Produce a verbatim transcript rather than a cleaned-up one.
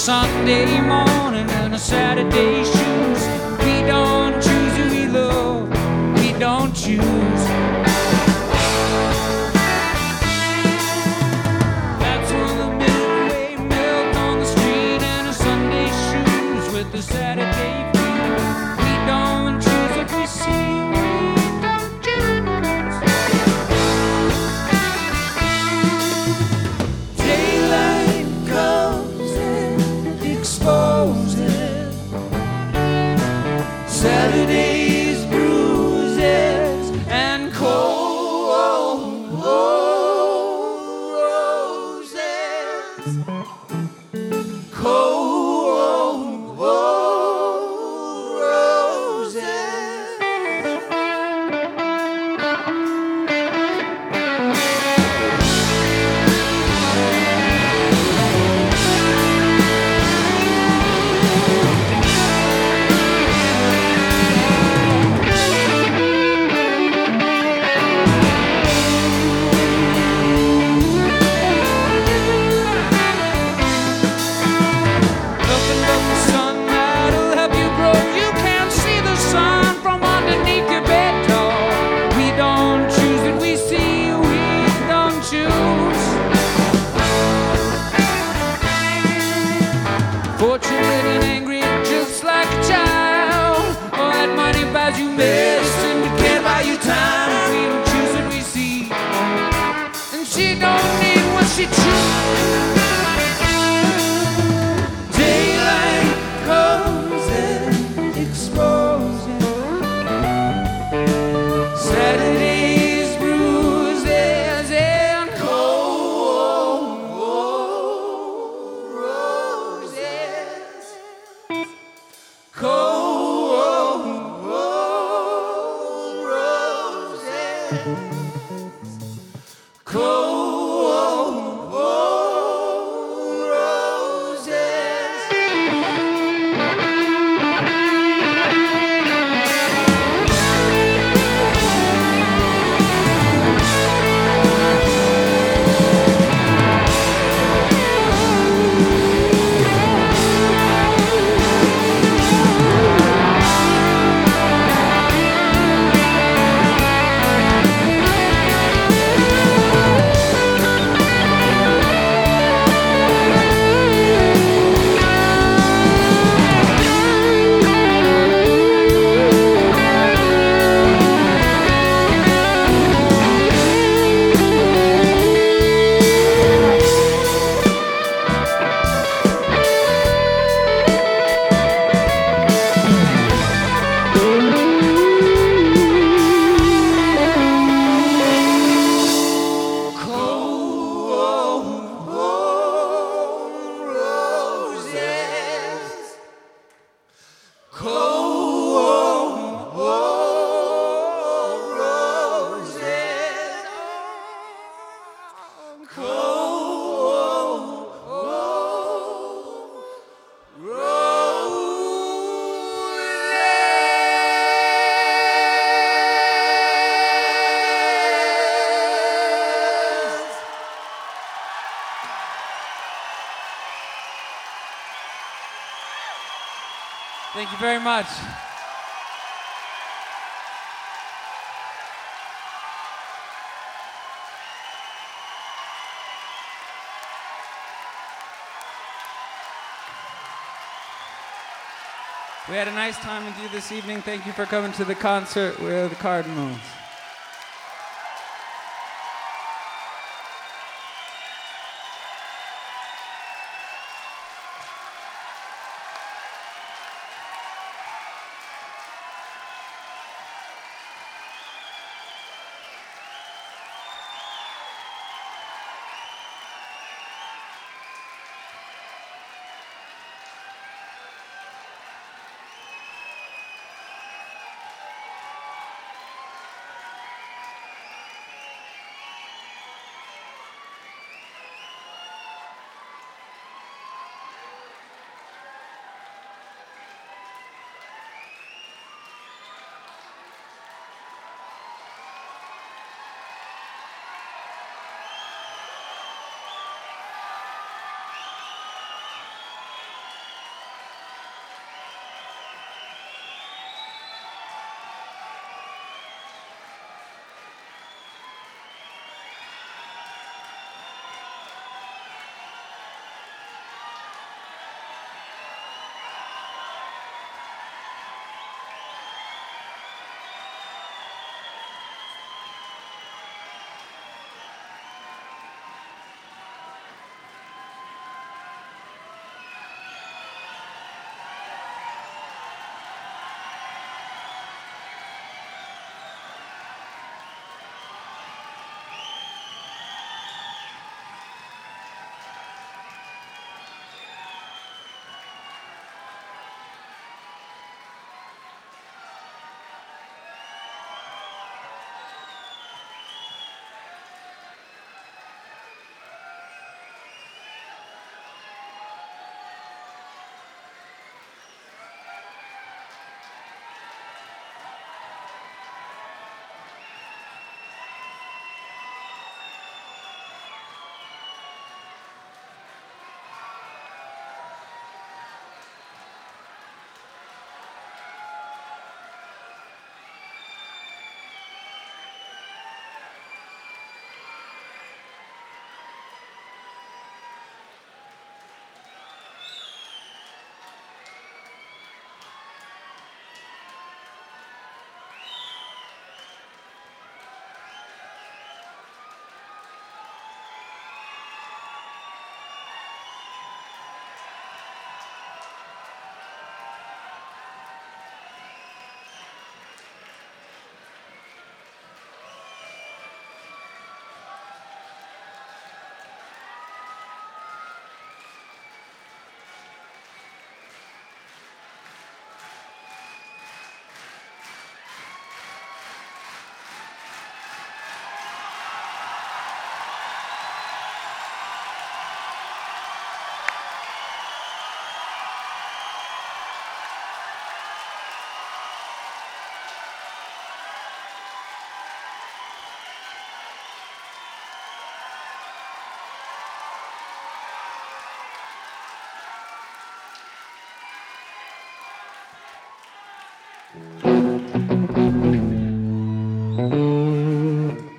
Sunday morning and a Saturday shoes. We don't choose who we love, we don't choose. That's when the Milky Way milk on the street and a Sunday shoes with the Saturday view. We don't choose if we see, we don't choose. Daylight comes and exposes Saturday's bruises and cold roses. Cold roses. Nothing but the sun that'll help you grow. You can't see the sun from underneath your bed door. We don't choose what we see, we don't choose. Fortunate and angry, just like a child. Oh, that money buys you medicine, but can't buy you time. We don't choose what we see, and she don't need what she chooses. Daylight comes and exposes Saturday's bruises and cold roses. Cold roses. Cold roses. Thank you very much. We had a nice time with you this evening. Thank you for coming to the concert with the Cardinals. Thank you.